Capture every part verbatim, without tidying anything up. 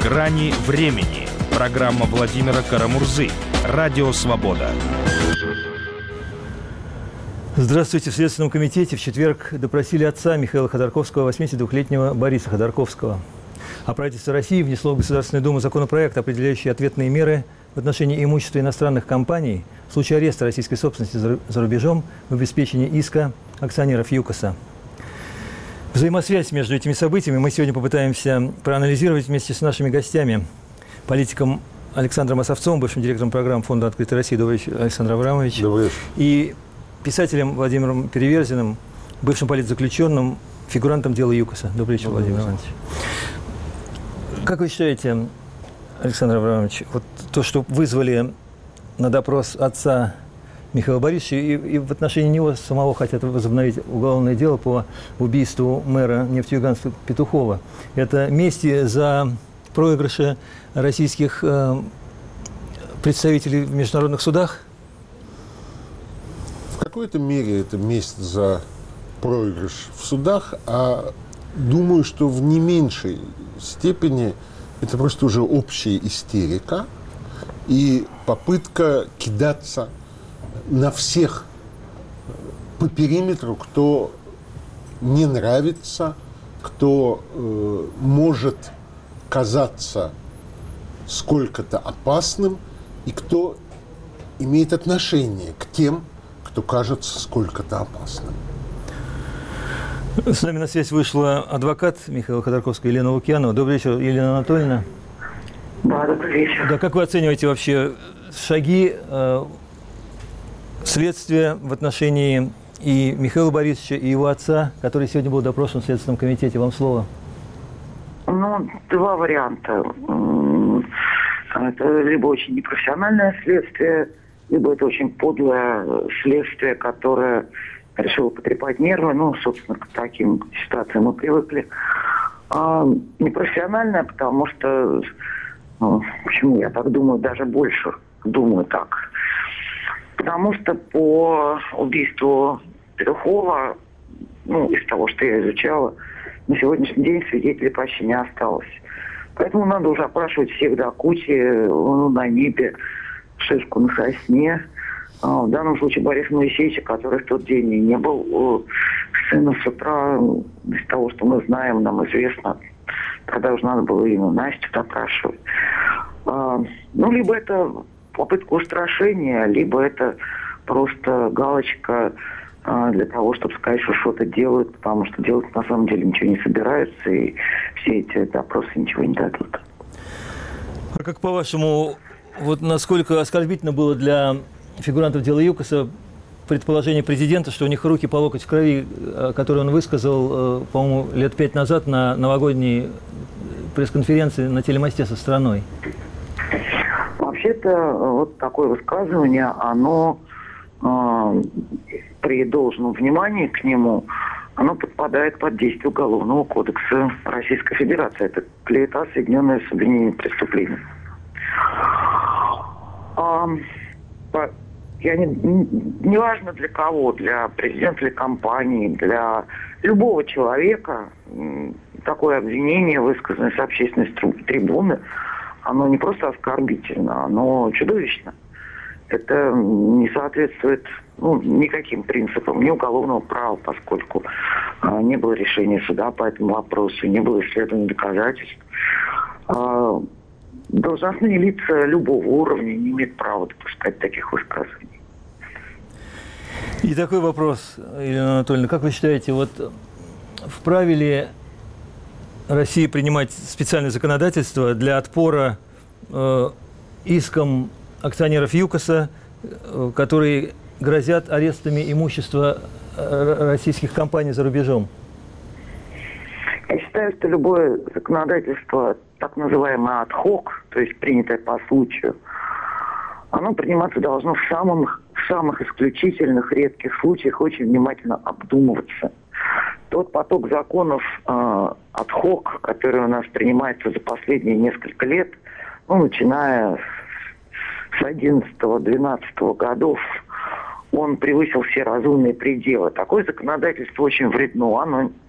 «Грани времени». Программа Владимира Карамурзы. Радио «Свобода». Здравствуйте. В Следственном комитете в четверг допросили отца Михаила Ходорковского, восьмидесятидвухлетнего Бориса Ходорковского. А правительство России внесло в Государственную Думу законопроект, определяющий ответные меры в отношении имущества иностранных компаний в случае ареста российской собственности за рубежом в обеспечении иска акционеров ЮКОСа. Взаимосвязь между этими событиями мы сегодня попытаемся проанализировать вместе с нашими гостями. Политиком Александром Осовцовым, бывшим директором программы Фонда «Открытой России». Добрый вечер, Александр Аврамович. Добрый вечер. И писателем Владимиром Переверзиным, бывшим политзаключенным, фигурантом дела ЮКОСа. Добрый вечер, Добрый Владимир Иванович. Как вы считаете, Александр Аврамович, вот то, что вызвали на допрос отца Михаила Борисовича, и, и в отношении него самого хотят возобновить уголовное дело по убийству мэра Нефтеюганска Петухова, это месть за проигрыши российских э, представителей в международных судах? В какой-то мере это месть за проигрыш в судах, а думаю, что в не меньшей степени это просто уже общая истерика и попытка кидаться на всех по периметру, кто не нравится, кто э, может казаться сколько-то опасным и кто имеет отношение к тем, кто кажется сколько-то опасным. С нами на связь вышла адвокат Михаила Ходорковского Елена Лукьянова. Добрый вечер, Елена Анатольевна. Да, добрый вечер. Да, как вы оцениваете вообще шаги э, следствия в отношении и Михаила Борисовича, и его отца, который сегодня был допрошен в Следственном комитете? Вам слово. Ну, два варианта. Это либо очень непрофессиональное следствие, либо это очень подлое следствие, которое решило потрепать нервы. Ну, собственно, к таким ситуациям мы привыкли. А непрофессиональное, потому что, ну, почему я так думаю, даже больше думаю так. Потому что по убийству Петухова, ну, из того, что я изучала, на сегодняшний день свидетелей почти не осталось. Поэтому надо уже опрашивать всех до кучи, луну на небе, шишку на сосне. В данном случае Бориса Моисеевича, который в тот день не был сына с утра, из того, что мы знаем, нам известно, тогда уже надо было именно Настю допрашивать. Ну, либо это попытка устрашения, либо это просто галочка для того, чтобы сказать, что что-то делают, потому что делать на самом деле ничего не собираются, и все эти допросы ничего не дадут. А как по-вашему, вот насколько оскорбительно было для фигурантов дела ЮКОСа предположение президента, что у них руки по локоть в крови, которое он высказал, по-моему, лет пять назад на новогодней пресс-конференции на телемосте со страной? Вообще-то вот такое высказывание, оно э, при должном внимании к нему, оно подпадает под действие Уголовного кодекса Российской Федерации. Это клевета, соединенная с обвинением в преступлении. А, по, я не, не важно для кого, для президента или компании, для любого человека такое обвинение, высказанное с общественной трибуны, оно не просто оскорбительно, оно чудовищно. Это не соответствует ну, никаким принципам, ни уголовного права, поскольку а, не было решения суда по этому вопросу, не было исследований доказательств. А, должностные лица любого уровня не имеют права допускать таких высказываний. И такой вопрос, Елена Анатольевна, как вы считаете, вот вправе ли России принимать специальное законодательство для отпора э, искам акционеров ЮКОСа, э, которые грозят арестами имущества э, российских компаний за рубежом? Я считаю, что любое законодательство, так называемое ад-хок, то есть принятое по случаю, оно приниматься должно в самых, в самых исключительных, редких случаях, очень внимательно обдумываться. Тот поток законов э, ад-хок, который у нас принимается за последние несколько лет, ну, начиная с одиннадцатого-двенадцатого годов, он превысил все разумные пределы. Такое законодательство очень вредно, оно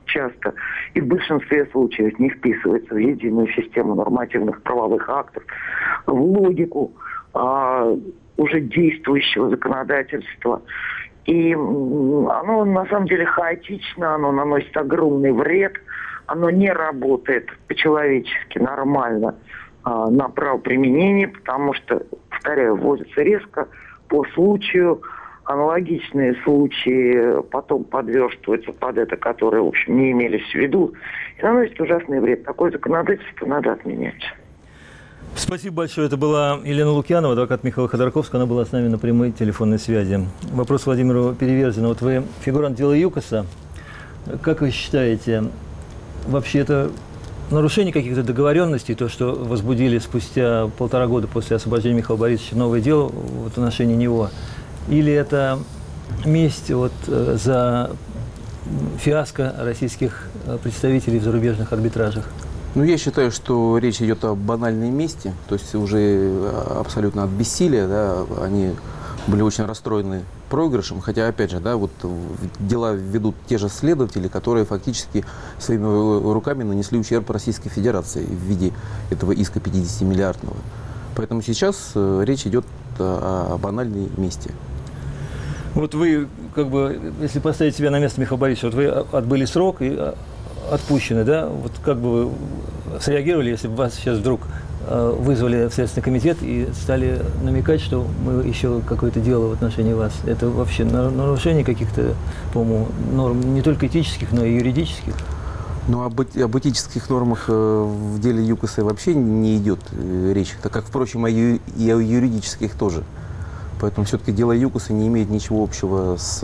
часто и в большинстве случаев не вписывается в единую систему нормативных правовых актов, в логику а, уже действующего законодательства. И оно на самом деле хаотично, оно наносит огромный вред, оно не работает по-человечески нормально а, на правоприменении, потому что, повторяю, вводится резко по случаю. Аналогичные случаи потом подверстываются под это, которые, в общем, не имелись в виду, и наносит ужасный вред. Такое законодательство надо отменять. Спасибо большое. Это была Елена Лукьянова, адвокат Михаила Ходорковского. Она была с нами на прямой телефонной связи. Вопрос Владимиру Переверзину. Вот вы фигурант дела ЮКОСа. Как вы считаете, вообще это нарушение каких-то договоренностей, то, что возбудили спустя полтора года после освобождения Михаила Борисовича новое дело в отношении него? Или это месть вот, за фиаско российских представителей в зарубежных арбитражах? Ну, я считаю, что речь идет о банальной мести, то есть уже абсолютно от бессилия, да, они были очень расстроены проигрышем, хотя, опять же, да, вот дела ведут те же следователи, которые фактически своими руками нанесли ущерб Российской Федерации в виде этого иска пятидесятимиллиардного. Поэтому сейчас речь идет о банальной мести. Вот вы, как бы, если поставить себя на место Михаила Борисовича, вот вы отбыли срок и отпущены, да? Вот как бы вы среагировали, если бы вас сейчас вдруг вызвали в Следственный комитет и стали намекать, что мы еще какое-то дело в отношении вас? Это вообще нарушение каких-то, по-моему, норм не только этических, но и юридических? Ну, об, об этических нормах в деле ЮКОСа вообще не идет речь, так как, впрочем, и о юридических тоже. Поэтому все-таки дело ЮКОСа не имеет ничего общего с,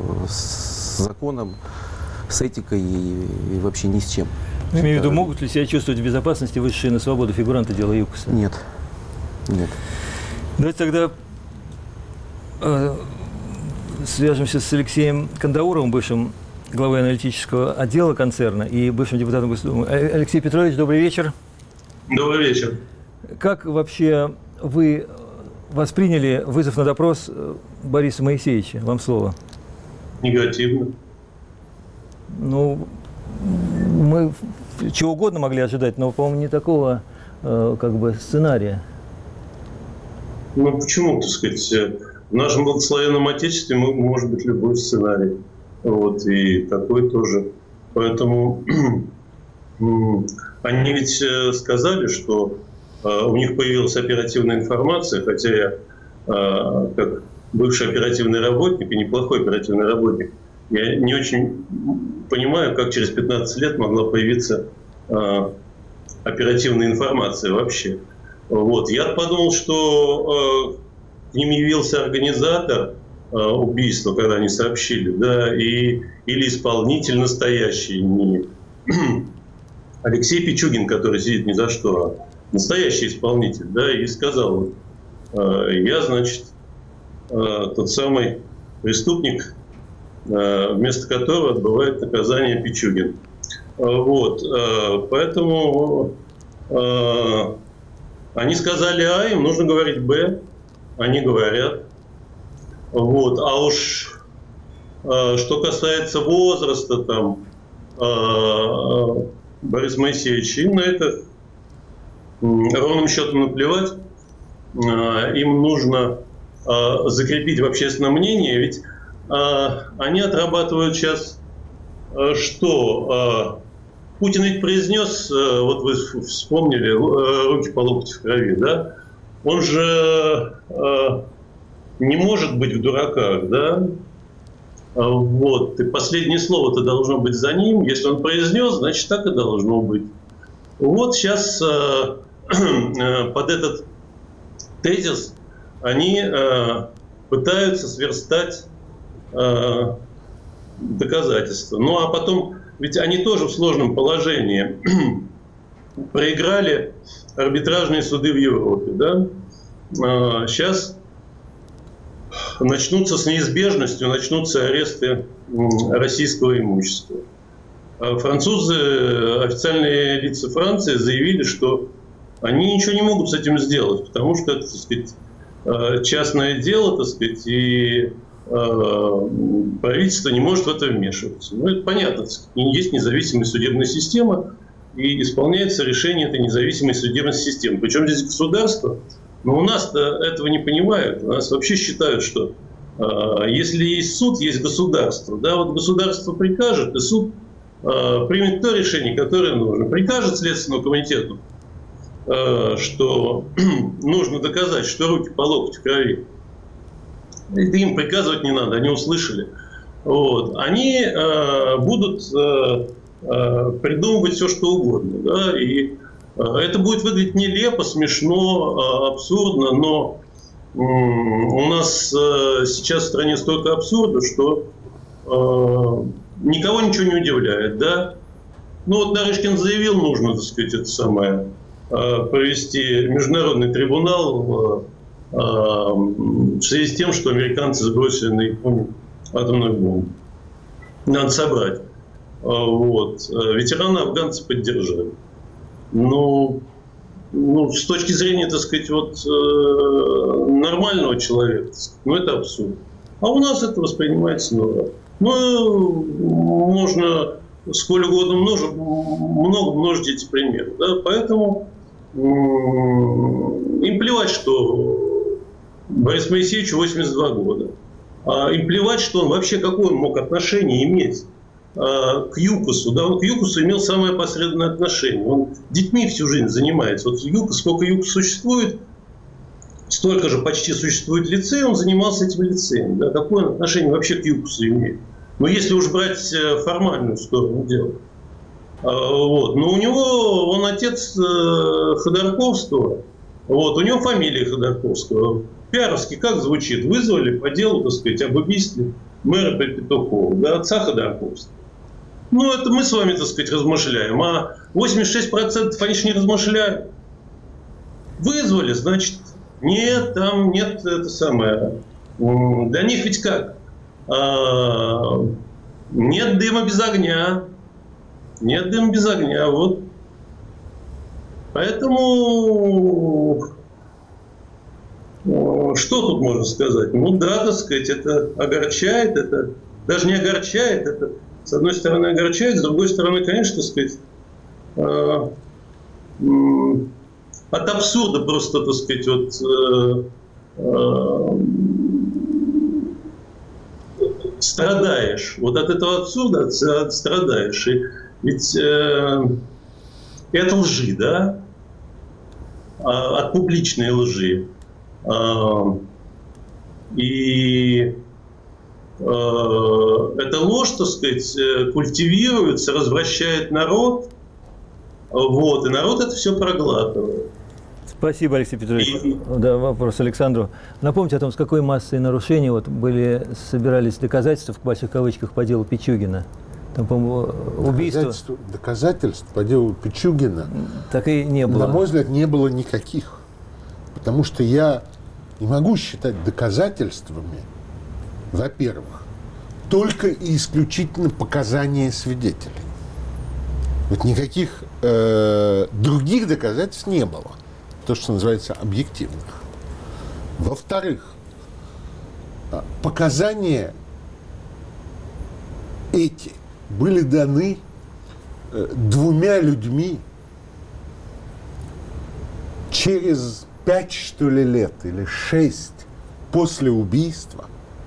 с законом, с этикой и, и вообще ни с чем. Я имею в виду, могут ли себя чувствовать в безопасности высшие на свободу фигуранты дела ЮКОСа? Нет. Нет. Давайте тогда э, свяжемся с Алексеем Кандауровым, бывшим главой аналитического отдела концерна и бывшим депутатом Госдумы. Алексей Петрович, добрый вечер. Добрый вечер. Как вообще вы восприняли вызов на допрос Бориса Моисеевича? Вам слово. Негативно. Ну, мы чего угодно могли ожидать, но, по-моему, не такого э, как бы сценария. Ну, почему, так сказать, в нашем благословенном Отечестве может быть любой сценарий. Вот, и такой тоже. Поэтому они ведь сказали, что у них появилась оперативная информация, хотя я, как бывший оперативный работник и неплохой оперативный работник, я не очень понимаю, как через пятнадцать лет могла появиться оперативная информация вообще. Вот. Я подумал, что к ним явился организатор убийства, когда они сообщили, да, и, или исполнитель настоящий, не Алексей Пичугин, который сидит ни за что, а настоящий исполнитель, да, и сказал, вот, я, значит, тот самый преступник, вместо которого отбывает наказание Пичугин. Вот, поэтому они сказали А, им нужно говорить Б, они говорят. Вот, а уж что касается возраста, там, Борис Моисеевич, им на это ровным счетом наплевать. Им нужно закрепить в общественном мнении, ведь они отрабатывают сейчас что? Путин ведь произнес, вот вы вспомнили, руки по локоть в крови, да? Он же не может быть в дураках, да? Вот. И последнее слово-то должно быть за ним. Если он произнес, значит, так и должно быть. Вот сейчас э, э, под этот тезис они э, пытаются сверстать э, доказательства. Ну, а потом, ведь они тоже в сложном положении. Проиграли арбитражные суды в Европе, да? Э, сейчас начнутся с неизбежностью, начнутся аресты российского имущества. Французы, официальные лица Франции заявили, что они ничего не могут с этим сделать, потому что это, так сказать, частное дело, так сказать, и правительство не может в это вмешиваться. Ну, это понятно. Есть независимая судебная система, и исполняется решение этой независимой судебной системы. Причем здесь государство, но у нас-то этого не понимают. У нас вообще считают, что если есть суд, есть государство. Да, вот государство прикажет, и суд примет то решение, которое нужно. Прикажет Следственному комитету, что нужно доказать, что руки по локоть в крови. Это им приказывать не надо, они услышали. Вот. Они э, будут э, э, придумывать все, что угодно. Да? И э, это будет выглядеть нелепо, смешно, э, абсурдно, но э, у нас э, сейчас в стране столько абсурда, что э, никого ничего не удивляет. Да? Ну вот Нарышкин заявил, нужно, так сказать, это самое, э, провести международный трибунал э, в связи с тем, что американцы сбросили на Японию атомную бомбу. Надо собрать. Вот. Ветераны афганцы поддержали. Ну, ну, с точки зрения, так сказать, вот, нормального человека, ну, это абсурд. А у нас это воспринимается нормально. Ну, можно сколь угодно множить, много множить эти примеры. Да? Поэтому им плевать, что Борису Моисеевичу восемьдесят два года. А им плевать, что он вообще какое он мог отношение иметь а, к ЮКОСу. Да? Он к ЮКОСу имел самое посредственное отношение. Он детьми всю жизнь занимается. Вот ЮКОС, сколько ЮКОС существует, столько же почти существует лицей, он занимался этим лицеем. Да? Какое он отношение вообще к ЮКОСу имеет? Но если уж брать формальную сторону дела. А, вот. Но у него, он отец э, Ходорковского. Вот, у него фамилия Ходорковского. Пиаровски как звучит? Вызвали по делу, так сказать, об убийстве мэра Петухова, да, отца Ходорковского. Ну, это мы с вами, так сказать, размышляем. А восемьдесят шесть процентов они же не размышляют. Вызвали, значит, нет, там нет, это самое. Для них ведь как? А, нет дыма без огня. Нет дыма без огня, вот. Поэтому, что тут можно сказать? Ну да, так сказать, это огорчает, это даже не огорчает, это с одной стороны огорчает, с другой стороны, конечно, так сказать, э, э, от абсурда просто, так сказать, вот, э, э, страдаешь. Вот от этого абсурда страдаешь. И ведь э, это лжи, да? От публичной лжи. И эта ложь, так сказать, культивируется, развращает народ, вот, и народ это все проглатывает. Спасибо, Алексей Петрович. И... Да, вопрос Александру. Напомните о том, с какой массой нарушений вот были, собирались доказательства, в больших кавычках, по делу Пичугина. Там, по-моему, убийство... Доказательств, доказательств по делу Пичугина, так и не было. На мой взгляд, не было никаких. Потому что я не могу считать доказательствами, во-первых, только и исключительно показания свидетелей. Вот никаких э, других доказательств не было. То, что называется объективных. Во-вторых, показания эти были даны э, двумя людьми через пять, что ли, лет или шесть после убийства.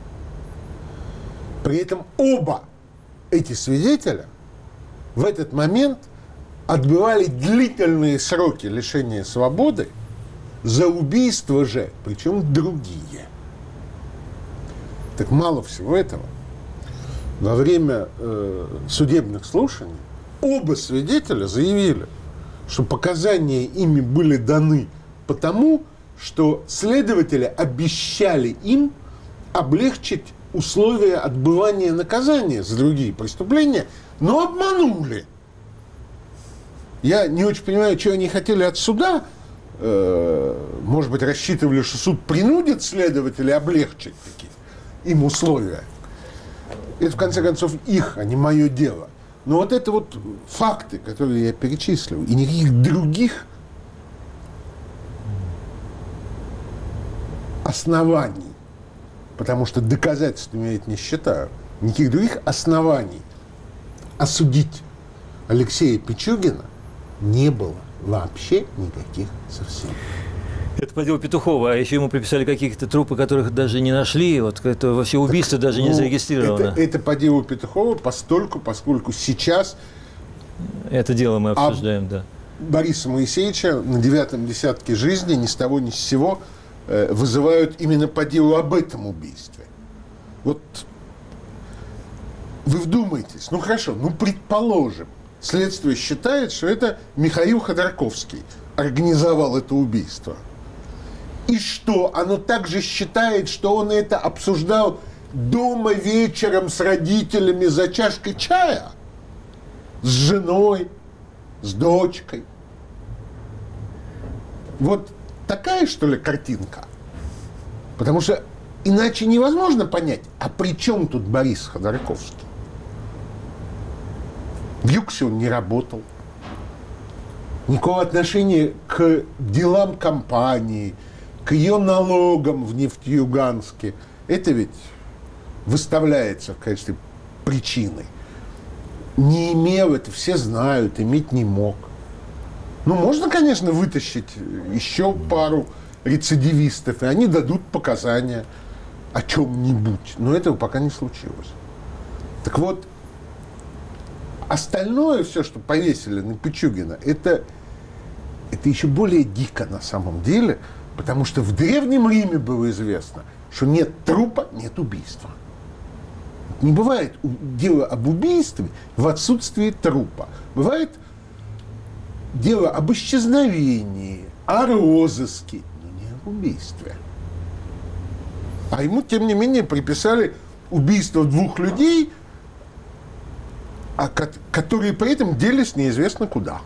При этом оба эти свидетеля в этот момент отбывали длительные сроки лишения свободы за убийство же, причем другие. Так мало всего этого. Во время э, судебных слушаний оба свидетеля заявили, что показания ими были даны потому, что следователи обещали им облегчить условия отбывания наказания за другие преступления, но обманули. Я не очень понимаю, что они хотели от суда. Э, может быть, рассчитывали, что суд принудит следователей облегчить такие им условия. Это, в конце концов, их, а не мое дело. Но вот это вот факты, которые я перечислил, и никаких других оснований потому что доказательствами я это не считаю, никаких других оснований осудить Алексея Пичугина не было вообще никаких совсем. Это по делу Петухова, а еще ему приписали какие-то трупы, которых даже не нашли, вот это вообще убийство так, даже ну, не зарегистрировано. Это, это по делу Петухова, постольку, поскольку сейчас это дело мы обсуждаем, да. Бориса Моисеевича на девятом десятке жизни ни с того ни с сего э, вызывают именно по делу об этом убийстве. Вот вы вдумайтесь, ну хорошо, ну предположим, следствие считает, что это Михаил Ходорковский организовал это убийство. И что? Оно также считает, что он это обсуждал дома вечером с родителями за чашкой чая? С женой, с дочкой. Вот такая, что ли, картинка? Потому что иначе невозможно понять, а при чем тут Борис Ходорковский? В ЮКСе он не работал. Никакого отношения к делам компании, к ее налогам в Нефтеюганске. Это ведь выставляется в качестве причины. Не имел, это все знают, иметь не мог. Ну, можно, конечно, вытащить еще пару рецидивистов, и они дадут показания о чем-нибудь. Но этого пока не случилось. Так вот, остальное все, что повесили на Пичугина, это, это еще более дико на самом деле, потому что в Древнем Риме было известно, что нет трупа, нет убийства. Не бывает дело об убийстве в отсутствии трупа. Бывает дело об исчезновении, о розыске, но не об убийстве. А ему, тем не менее, приписали убийство двух людей, которые при этом делись неизвестно куда.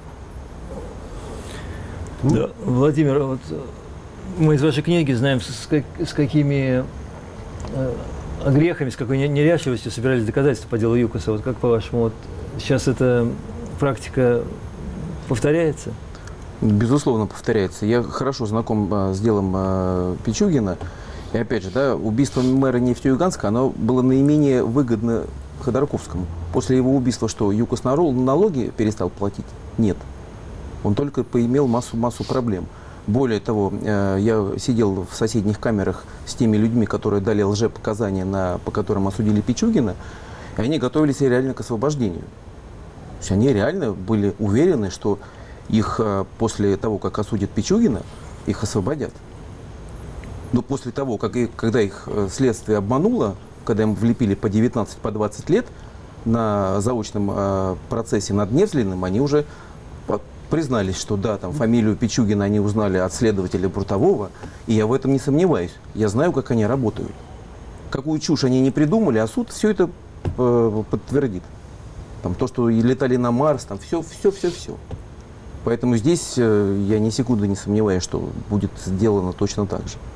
Да, Владимир, вот мы из вашей книги знаем, с, как, с какими э, грехами, с какой неряшливостью собирались доказательства по делу ЮКОСа. Вот как по-вашему, вот сейчас эта практика повторяется? Безусловно, повторяется. Я хорошо знаком а, с делом а, Пичугина. И опять же, да, убийство мэра Нефтеюганска, оно было наименее выгодно Ходорковскому. После его убийства что, ЮКОС налоги перестал платить? Нет. Он только поимел массу, массу проблем. Более того, я сидел в соседних камерах с теми людьми, которые дали лжепоказания, на, по которым осудили Пичугина, и они готовились реально к освобождению. То есть они реально были уверены, что их после того, как осудят Пичугина, их освободят. Но после того, как, когда их следствие обмануло, когда им влепили по девятнадцать, по двадцать лет на заочном процессе над Невзлиным, они уже признались, что да, там фамилию Пичугина они узнали от следователя Брутового, и я в этом не сомневаюсь. Я знаю, как они работают. Какую чушь они не придумали, а суд все это э, подтвердит. Там, то, что летали на Марс, там все, все, все, все. Поэтому здесь э, я ни секунды не сомневаюсь, что будет сделано точно так же.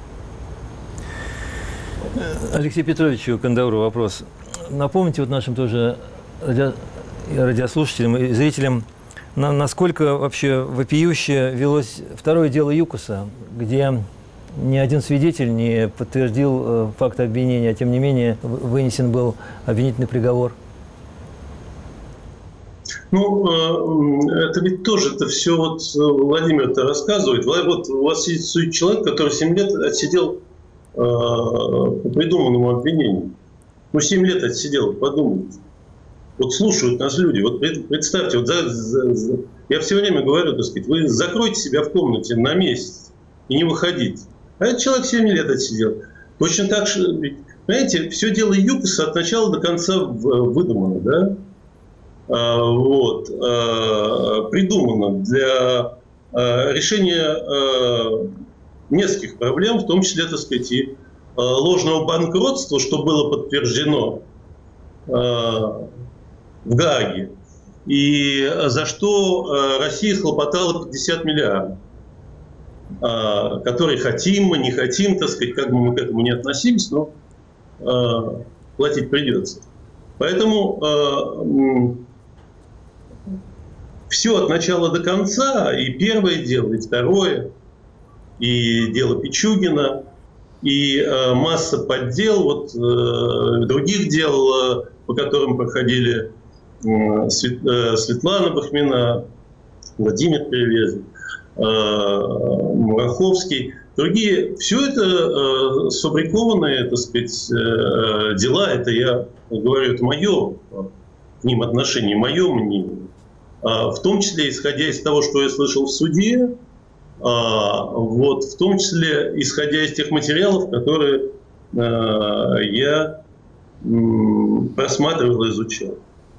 Алексею Петровичу Кандауру вопрос. Напомните вот нашим тоже ради... радиослушателям и зрителям, на, насколько вообще вопиюще велось второе дело ЮКОСа, где ни один свидетель не подтвердил э, факт обвинения, а тем не менее вынесен был обвинительный приговор. Ну, э, это ведь тоже это все вот Владимир это рассказывает. Вот у вас сидит человек, который семь лет отсидел э, по придуманному обвинению. Ну, семь лет отсидел, подумайте. Вот слушают нас люди. Вот представьте, вот за, за, за, я все время говорю, так сказать, вы закройте себя в комнате на месяц и не выходите. А этот человек семь лет отсидел. Точно так же, знаете, все дело ЮКОСа от начала до конца выдумано, да? А, вот, а, придумано для а, решения а, нескольких проблем, в том числе, так сказать, и а, ложного банкротства, что было подтверждено а, в Гааге, и за что Россия схлопотала пятьдесят миллиардов, которые хотим мы, не хотим, так сказать, как бы мы к этому не относились, но платить придется. Поэтому все от начала до конца, и первое дело, и второе, и дело Пичугина, и э, масса поддел, вот, э, других дел, э, по которым проходили э, Свет, э, Светлана Бахмина, Владимир Перевезин, э, Мураховский, другие. Все это э, сфабрикованные, так сказать, э, дела. Это я говорю, это мое к ним отношение, мое мнение. А, в том числе, исходя из того, что я слышал в суде, а, вот, в том числе, исходя из тех материалов, которые а, я м, просматривал и изучал.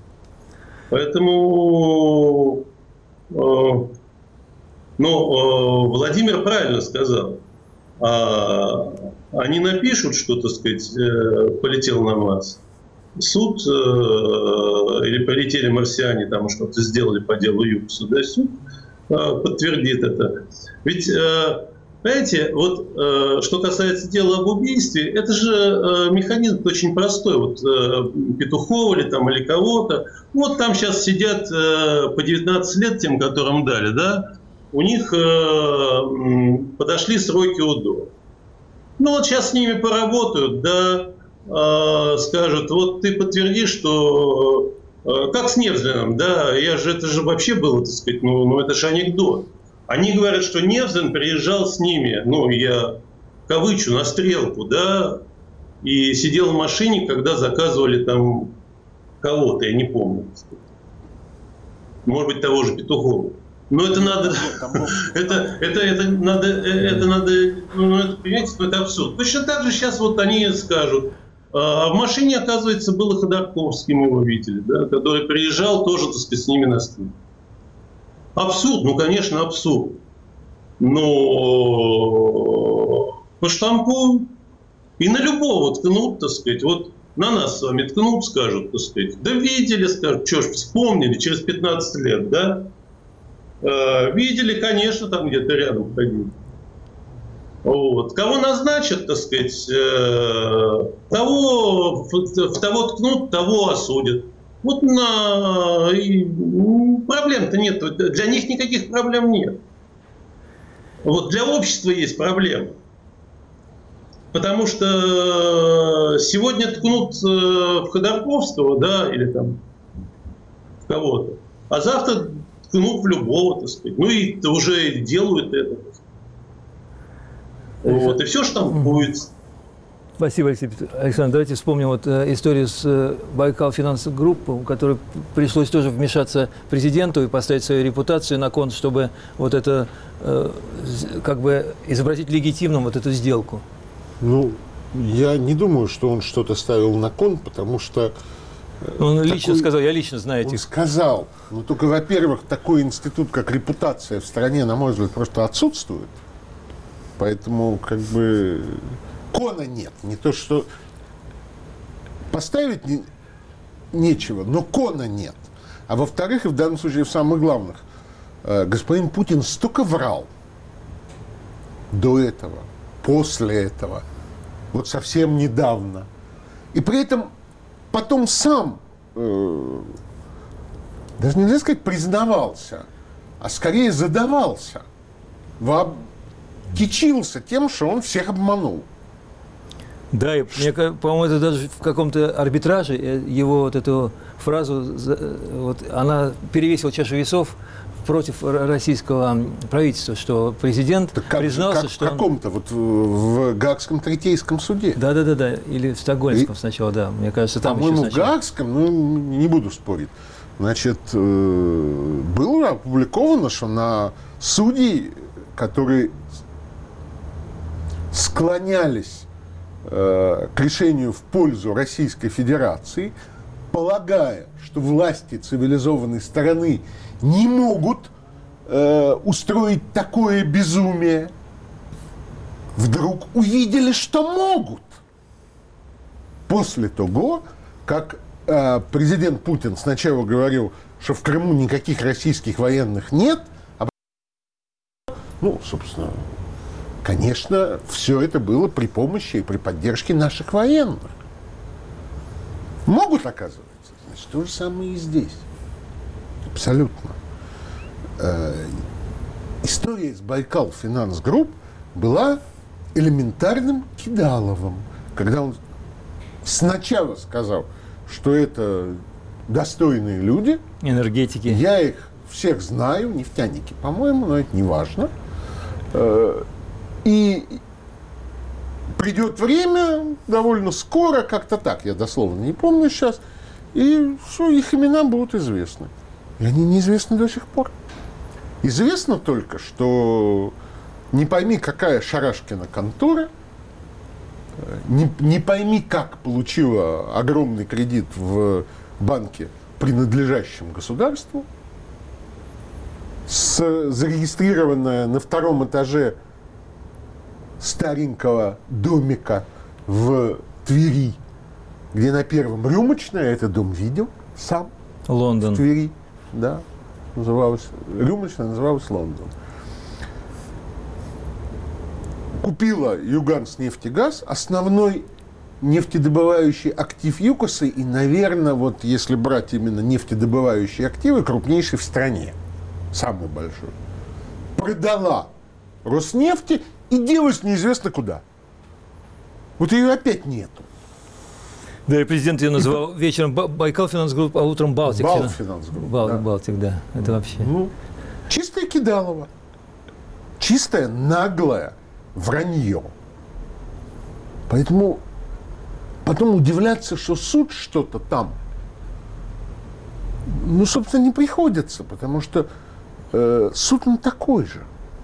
Поэтому а, ну, а, Владимир правильно сказал. А, они напишут, что, так сказать, полетел на Марс. Суд э, или полетели марсиане, там что-то сделали по делу Юкса, да, суд э, подтвердит это. Ведь, э, понимаете, вот э, что касается дела об убийстве, это же э, механизм очень простой. Вот э, Петухова или, там, или кого-то, вот там сейчас сидят э, по девятнадцать лет тем, которым дали, да, у них э, подошли сроки УДО. Ну вот сейчас с ними поработают, да, скажут, вот ты подтвердишь, что как с Невзлиным, да, я же, это же вообще было, так сказать, ну, ну это же анекдот. Они говорят, что Невзлин приезжал с ними, ну я кавычу, на стрелку, да, и сидел в машине, когда заказывали там кого-то, я не помню, так сказать. Может быть, того же Петухова. Но это надо, это, это, это надо, это надо, ну, это, понимаете, это абсурд. Точно так же сейчас вот они скажут. А в машине, оказывается, был и Ходорковский, мы его видели, да, который приезжал тоже, так сказать, с ними на стрим. Абсурд, ну, конечно, абсурд. Но поштампуют и на любого ткнут, так сказать, вот на нас с вами ткнут, скажут, так сказать, да видели, скажут, что ж, вспомнили через пятнадцать лет, да? Э, видели, конечно, там где-то рядом ходили. Вот. Кого назначат, так сказать, э, того, в того ткнут, того осудят. Вот на... и, ну, проблем-то нет. Для них никаких проблем нет. Вот для общества есть проблемы. Потому что сегодня ткнут в Ходорковского, да, или там в кого-то, а завтра ткнут в любого, так сказать. Ну и уже делают это. Вот, и все, что там будет. Спасибо, Алексей Петрович. Александр, давайте вспомним вот, э, историю с э, Байкал Финанс Групп, у которой пришлось тоже вмешаться президенту и поставить свою репутацию на кон, чтобы вот это, э, как бы изобразить легитимным вот эту сделку. Ну, я не думаю, что он что-то ставил на кон, потому что... Он такой... лично сказал, я лично знаю этих... Он сказал. Ну, только, во-первых, такой институт, как репутация в стране, на мой взгляд, просто отсутствует. Поэтому, как бы, кона нет. Не то, что поставить не, нечего, но кона нет. А во-вторых, и в данном случае в самых главных, э, господин Путин столько врал до этого, после этого, вот совсем недавно. И при этом потом сам, э, даже нельзя сказать, признавался, а скорее задавался. Во... кичился тем, что он всех обманул. Да, и мне, по-моему, это даже в каком-то арбитраже его вот эту фразу, вот, она перевесила чашу весов против российского правительства, что президент так как, признался, как что... в каком-то, вот в Гаагском третейском суде. Да-да-да, или в Стокгольмском и, сначала, да, мне кажется, там по-моему, еще сначала. в Гаагском, ну, не буду спорить, значит, было опубликовано, что на судей, которые склонялись э, к решению в пользу Российской Федерации, полагая, что власти цивилизованной страны не могут э, устроить такое безумие, вдруг увидели, что могут. После того, как э, президент Путин сначала говорил, что в Крыму никаких российских военных нет, а ну, собственно, конечно, все это было при помощи и при поддержке наших военных. Могут, оказывается. Значит, то же самое и здесь. Абсолютно. Э, история с Байкал Финанс Групп была элементарным Кидаловым, когда он сначала сказал, что это достойные люди. Энергетики. Я их всех знаю, нефтяники, по-моему, но это не важно. И придет время, довольно скоро, как-то так, я дословно не помню сейчас, и что их имена будут известны. И они неизвестны до сих пор. Известно только, что не пойми, какая Шарашкина контора, не, не пойми, как получила огромный кредит в банке, принадлежащем государству, с, зарегистрированная на втором этаже старенького домика в Твери, где на первом рюмочная, я этот дом видел сам. Лондон. В Твери, да. Называлась, рюмочная называлась Лондон. Купила Юганснефтегаз, основной нефтедобывающий актив ЮКОСа и, наверное, вот если брать именно нефтедобывающие активы, крупнейший в стране, самый большой. Продала Роснефти и делась неизвестно куда. Вот ее опять нету. Да, и президент ее называл вечером Байкал Финанс Групп, а утром Балтик. Балтик Финанс Групп. Бал, да. Балтик, да. Это вообще. Ну, чистое Кидалово. Чистое, наглое вранье. Поэтому потом удивляться, что суд что-то там, ну, собственно, не приходится, потому что э, суд он такой же.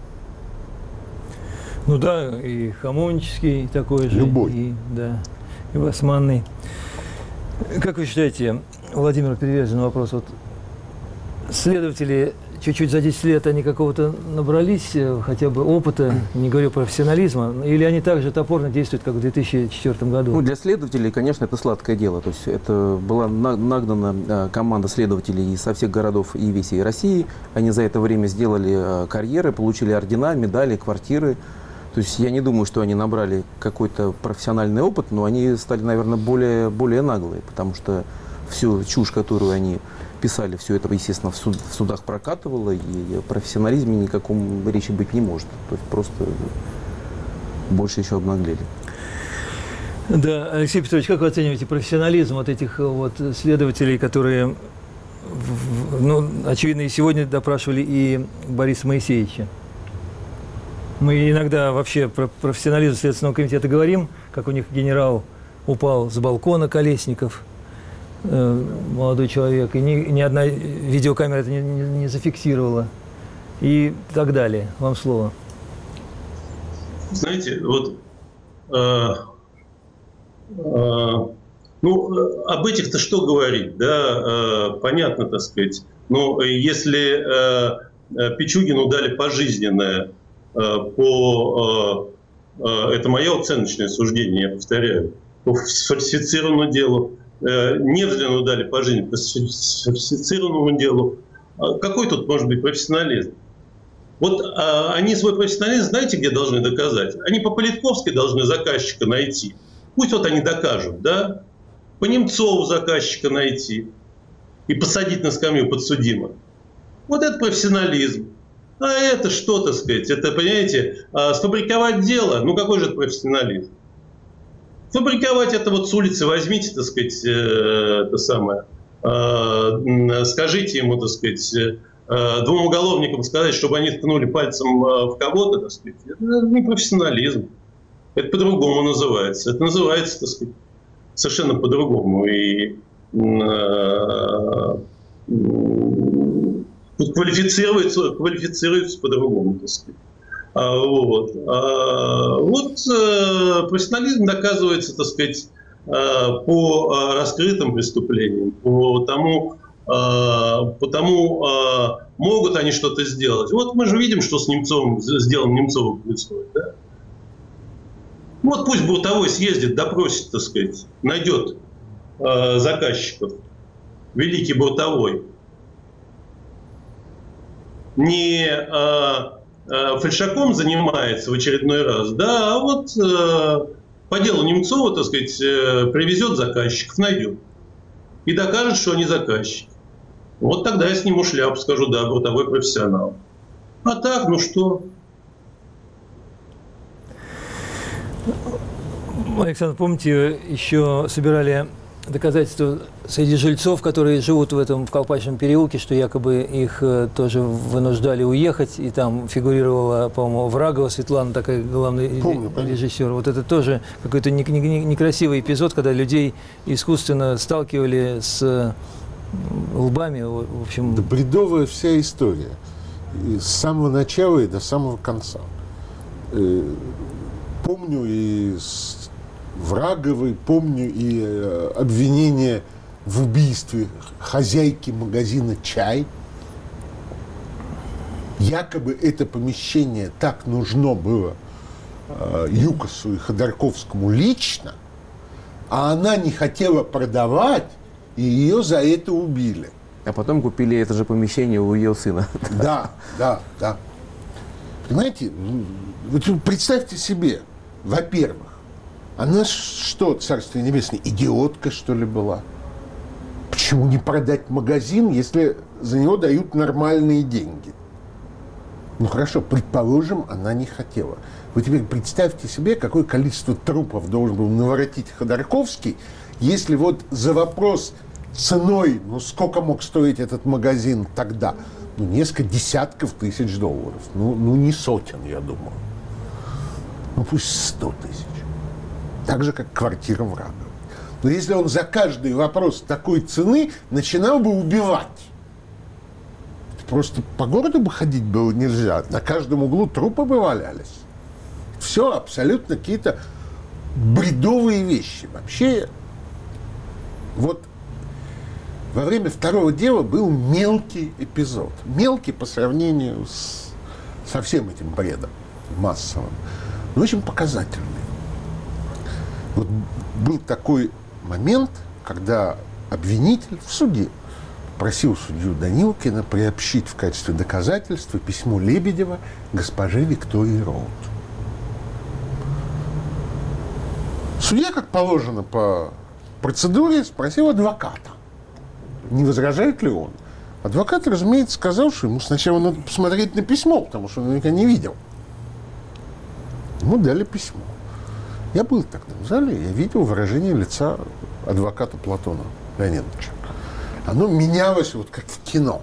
Ну да, и Хамовнический такой же. Любой. И, да, и Басманный. Как вы считаете, Владимир Переверженный вопрос, вот следователи чуть-чуть за десять лет они какого-то набрались, хотя бы опыта, не говорю профессионализма, или они так же топорно действуют, как в две тысячи четвёртом году? Ну, для следователей, конечно, это сладкое дело. То есть это была нагнана команда следователей со всех городов и весей России. Они за это время сделали карьеры, получили ордена, медали, квартиры. То есть я не думаю, что они набрали какой-то профессиональный опыт, но они стали, наверное, более, более наглые, потому что всю чушь, которую они писали, все это, естественно, в, суд, в судах прокатывало, и о профессионализме никаком речи быть не может. То есть просто больше еще обнаглели. Да, Алексей Петрович, как вы оцениваете профессионализм вот этих вот следователей, которые, ну, очевидно, и сегодня допрашивали и Бориса Моисеевича? Мы иногда вообще про профессионализм Следственного комитета говорим, как у них генерал упал с балкона Колесников, э, молодой человек, и ни, ни одна видеокамера это не, не, не зафиксировала, и так далее. Вам слово. Знаете, вот э, э, ну, об этих-то что говорить, да, э, понятно, так сказать. Но если э, Пичугину дали пожизненное, по, это мое оценочное суждение, я повторяю, по сфальсифицированному делу, Невзлину дали по жизни по сфальсифицированному делу. Какой тут может быть профессионализм? Вот они свой профессионализм, знаете, где должны доказать? Они по Политковской должны заказчика найти. Пусть вот они докажут, да? По Немцову заказчика найти и посадить на скамью подсудимых. Вот это профессионализм. А это что, так сказать, это, понимаете, сфабриковать дело, ну какой же это профессионализм? Фабриковать это вот с улицы возьмите, так сказать, это самое, скажите ему, так сказать, двум уголовникам сказать, чтобы они ткнули пальцем в кого-то, так сказать, это не профессионализм, это по-другому называется, это называется, так сказать, совершенно по-другому. И квалифицируется, квалифицируется по-другому, так сказать. А, вот а, вот а, профессионализм доказывается, так сказать, а, по раскрытым преступлениям, по тому, а, по тому а, могут они что-то сделать. Вот мы же видим, что с Немцовым, сделано Немцовым происходит, да? Вот пусть Буртовой съездит, допросит, так сказать, найдет а, заказчиков. Великий Буртовой. Не а, а, фальшаком занимается в очередной раз, да, а вот а, по делу Немцова, так сказать, привезет заказчиков, найдет. И докажет, что они заказчики. Вот тогда я сниму шляпу, скажу, да, Буртовой профессионал. А так, ну что? Александр, помните, еще собирали доказательства среди жильцов, которые живут в этом в Колпачном переулке, что якобы их э, тоже вынуждали уехать, и там фигурировала, по-моему, Врагова Светлана, такая главный Помню, режиссер. Вот это тоже какой-то не, не, не, некрасивый эпизод, когда людей искусственно сталкивали с лбами. В общем... Да бредовая вся история. И с самого начала и до самого конца. Э, помню и с Враговой, помню и э, обвинение в убийстве хозяйки магазина «Чай». Якобы это помещение так нужно было э, Юкосу и Ходорковскому лично, а она не хотела продавать, и ее за это убили. А потом купили это же помещение у ее сына. Да, да, да. Понимаете, вот представьте себе, во-первых, она что, Царствие Небесное, идиотка, что ли, была? Почему не продать магазин, если за него дают нормальные деньги? Ну, хорошо, предположим, она не хотела. Вы теперь представьте себе, какое количество трупов должен был наворотить Ходорковский, если вот за вопрос ценой, ну, сколько мог стоить этот магазин тогда? Ну, несколько десятков тысяч долларов. Ну, ну не сотен, я думаю. Ну, пусть сто тысяч. Так же, как квартира Враговой. Но если он за каждый вопрос такой цены начинал бы убивать, просто по городу бы ходить было нельзя. На каждом углу трупы бы валялись. Все абсолютно какие-то бредовые вещи. Вообще, вот во время второго дела был мелкий эпизод. Мелкий по сравнению с, со всем этим бредом массовым. Но очень показательный. Вот был такой момент, когда обвинитель в суде просил судью Данилкина приобщить в качестве доказательства письмо Лебедева госпоже Виктории Роуд. Судья, как положено по процедуре, спросил адвоката, не возражает ли он. Адвокат, разумеется, сказал, что ему сначала надо посмотреть на письмо, потому что он наверняка не видел. Ему дали письмо. Я был тогда в зале, я видел выражение лица адвоката Платона Леонидовича. Оно менялось вот как в кино.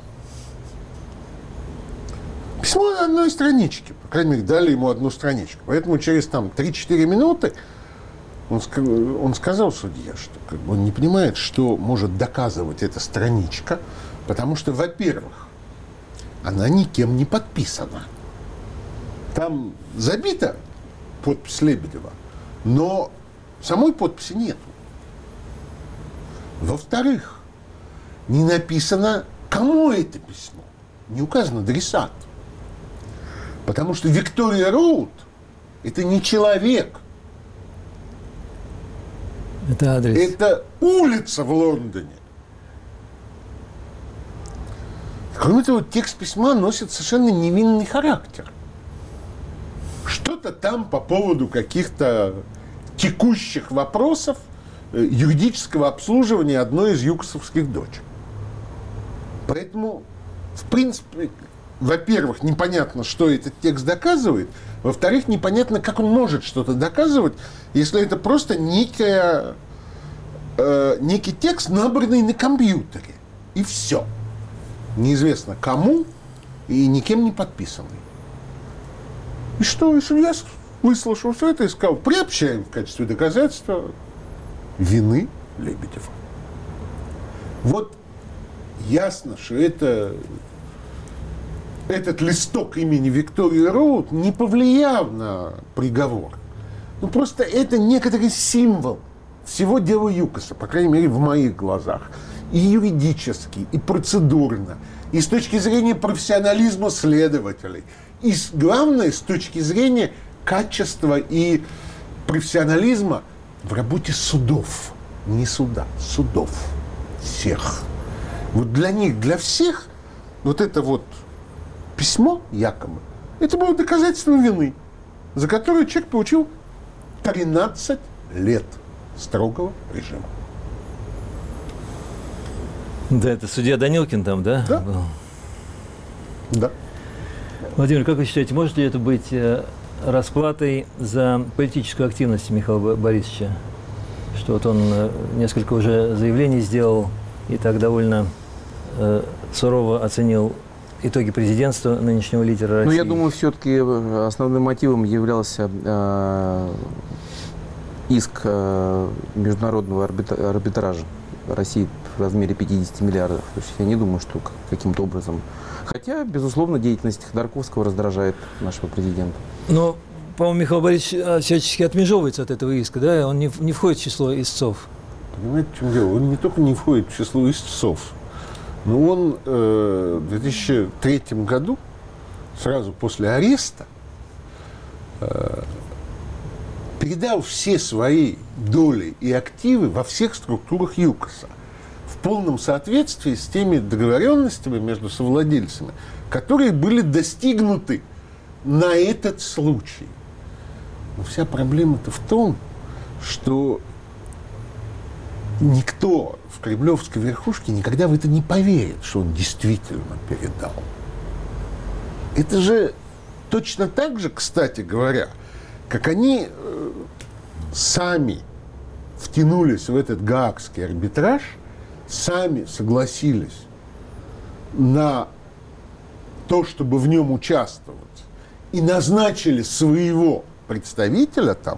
Письмо на одной страничке. По крайней мере, дали ему одну страничку. Поэтому через там три-четыре минуты он, он сказал судье, что как бы, он не понимает, что может доказывать эта страничка, потому что, во-первых, она никем не подписана. Там забита подпись Лебедева, но самой подписи нету. Во-вторых, не написано, кому это письмо. Не указан адресат. Потому что Виктория Роуд – это не человек. Это адрес. Это улица в Лондоне. Кроме того, текст письма носит совершенно невинный характер. Что-то там по поводу каких-то текущих вопросов юридического обслуживания одной из юкосовских дочек. Поэтому, в принципе, во-первых, непонятно, что этот текст доказывает. Во-вторых, непонятно, как он может что-то доказывать, если это просто некая, э, некий текст, набранный на компьютере. И все. Неизвестно кому и никем не подписанный. И что? И судья выслушал все это и сказал, приобщаем в качестве доказательства вины Лебедева. Вот ясно, что это, этот листок имени Виктории Роуд не повлиял на приговор. Ну, просто это некоторый символ всего дела Юкоса, по крайней мере, в моих глазах. И юридически, и процедурно, и с точки зрения профессионализма следователей. И, главное, с точки зрения качества и профессионализма в работе судов. Не суда, судов. Всех. Вот для них, для всех, вот это вот письмо, якобы, это было доказательством вины, за которое человек получил тринадцать лет строгого режима. Да, это судья Данилкин там, да? Да. Был? Да. Владимир, как вы считаете, может ли это быть расплатой за политическую активность Михаила Борисовича. Что вот он несколько уже заявлений сделал и так довольно э, сурово оценил итоги президентства нынешнего лидера России. Ну, я думаю, все-таки основным мотивом являлся э, иск э, международного арбитра- арбитража России в размере пятьдесят миллиардов. То есть я не думаю, что каким-то образом... Хотя, безусловно, деятельность Ходорковского раздражает нашего президента. Но, по-моему, Михаил Борисович всячески отмежевывается от этого иска, да? Он не, не входит в число истцов. Понимаете, в чем дело? Он не только не входит в число истцов, но он э, в две тысячи третьем году, сразу после ареста, э, передал все свои доли и активы во всех структурах ЮКОСа в полном соответствии с теми договоренностями между совладельцами, которые были достигнуты на этот случай. Но вся проблема-то в том, что никто в кремлевской верхушке никогда в это не поверит, что он действительно передал. Это же точно так же, кстати говоря, как они э, сами втянулись в этот гаагский арбитраж, сами согласились на то, чтобы в нем участвовать, и назначили своего представителя там,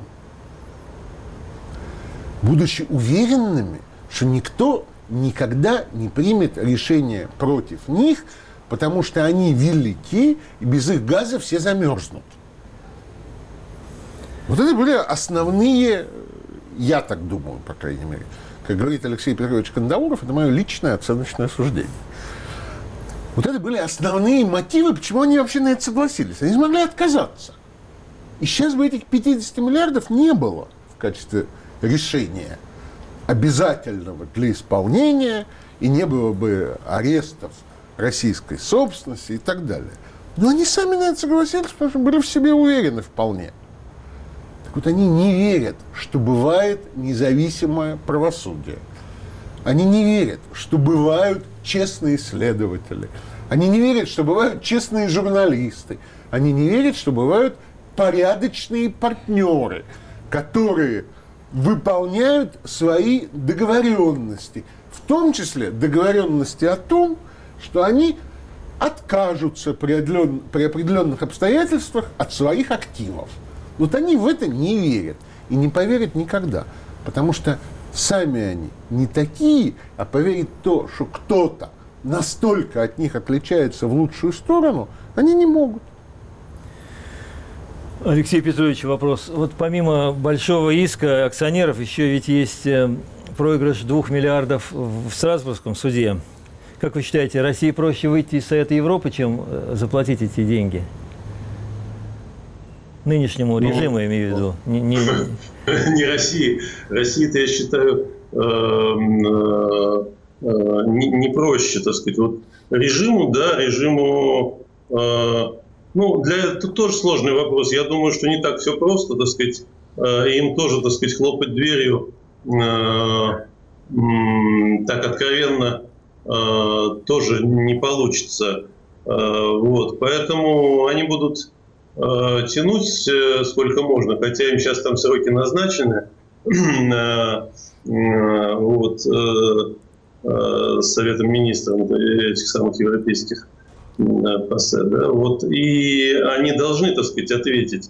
будучи уверенными, что никто никогда не примет решение против них, потому что они велики, и без их газа все замерзнут. Вот это были основные, я так думаю, по крайней мере, как говорит Алексей Петрович Кандауров, это мое личное оценочное суждение. Вот это были основные мотивы, почему они вообще на это согласились. Они смогли отказаться. И сейчас бы этих пятьдесят миллиардов не было в качестве решения обязательного для исполнения, и не было бы арестов российской собственности и так далее. Но они сами на это согласились, потому что были в себе уверены вполне. Так вот, они не верят, что бывает независимое правосудие. Они не верят, что бывают честные следователи. Они не верят, что бывают честные журналисты. Они не верят, что бывают порядочные партнеры, которые выполняют свои договоренности. В том числе договоренности о том, что они откажутся при, определен... при определенных обстоятельствах от своих активов. Вот они в это не верят и не поверят никогда, потому что сами они не такие, а поверить в то, что кто-то настолько от них отличается в лучшую сторону, они не могут. Алексей Петрович, вопрос. Вот помимо большого иска акционеров еще ведь есть проигрыш двух миллиардов в Страсбургском суде. Как вы считаете, России проще выйти из Совета Европы, чем заплатить эти деньги? Нынешнему ну, режиму, я имею в виду. Не, не... не России. России-то, я считаю, не, не проще, так сказать. Вот режиму, да, режиму... Ну, для это тоже сложный вопрос. Я думаю, что не так все просто, так сказать. Им тоже, так сказать, хлопать дверью так откровенно тоже не получится. Вот. Поэтому они будут тянуть сколько можно, хотя им сейчас там сроки назначены. Вот. Советом министров этих самых европейских ПАСЕ, да, вот, и они должны, так сказать, ответить.